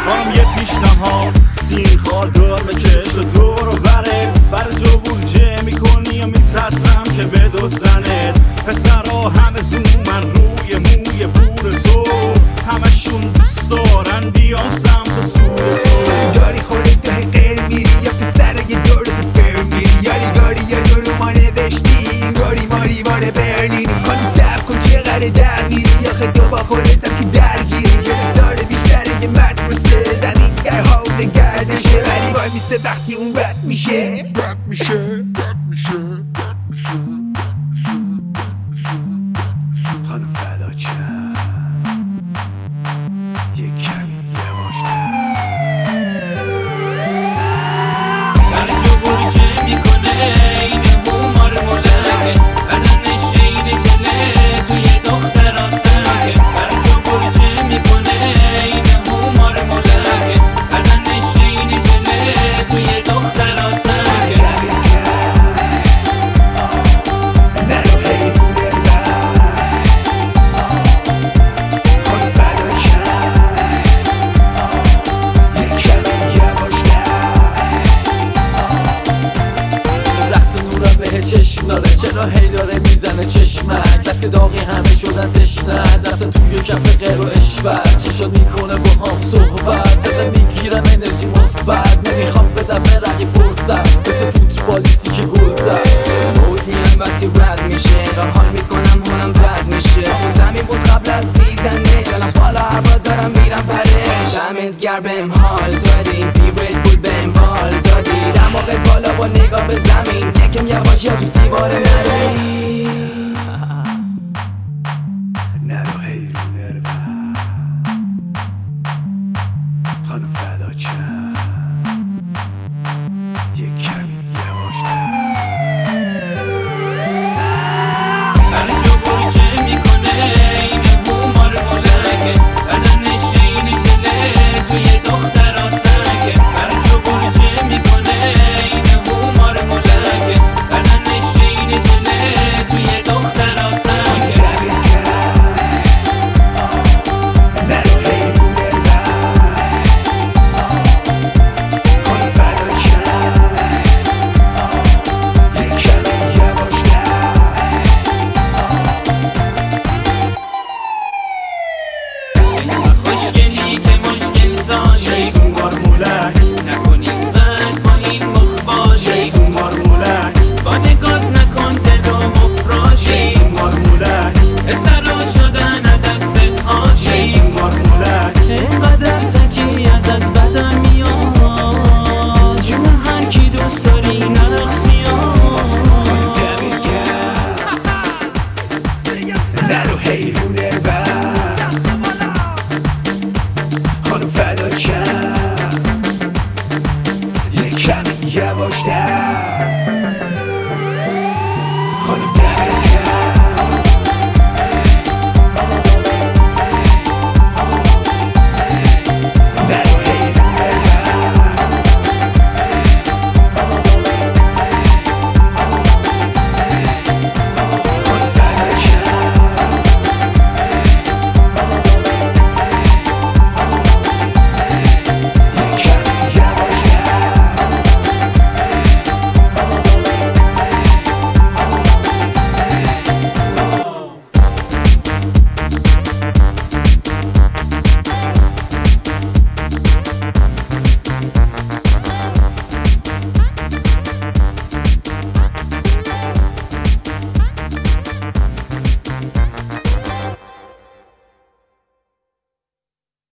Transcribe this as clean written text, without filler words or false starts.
خانم یه پیشنهاد سین خاردار بکش و دور و بر جو بورجه میکنی و میترسم که بدزدنت. پسرها همه زومن روی موی بور تو، همشون دوست دارن بیان سمت سور تو. داری خودت داری غیر میری یا پسر یه دورت فر میری، یادگاری یا دورو ما نوشتی گاری ماری ماره برلینی. خانم سب کن چقدر در میری آخه تو با خودتم که درگیری. که دستار بیشتره یه مدرسه زمین در حال گردشه، ولی وای میسه وقتی اون رد میشه. خانم فدا چند یه کمی یواشتر. برای جو برجه میکنه این هومار ملکه، بدنش این جله توی دختراتکه. برای جو برجه میکنه این هومار ملکه، بدنش این جله توی دختراتکه. چشم داره چرا هی داره میزنه چشمک، بس که داغی همه شدن تشنه، رفتن توی کف غیر و اشبت، چشات میکنه با هم صحبت، ازت میگیرم انرژی مثبت، نمیخوام بدم به رقی فرصت، مثل فوتبالیستی که گل زد. موج میرم وقتی رد میشه، را حال میکنم حالم بد میشه. زمین بود قبل از دیدنش، الان بالا هوا دارم میرم پرش. دمت گرم بهم حال دادی، بی رد بول بهم بال دادی، دماغت بالا با نگاه به زمین، یکم یواش یا تو دیواره نری. نرو هی رو نرم خانم فدا چند یه کمی یواشتر. برای جو برجه میکنه این هومار ملکه، بدنش این جله توی دختراتکه. برای جو برجه میکنه این هومار ملکه، بدنش این جله توی دختراتکه. خوشگلی که مشکل سازی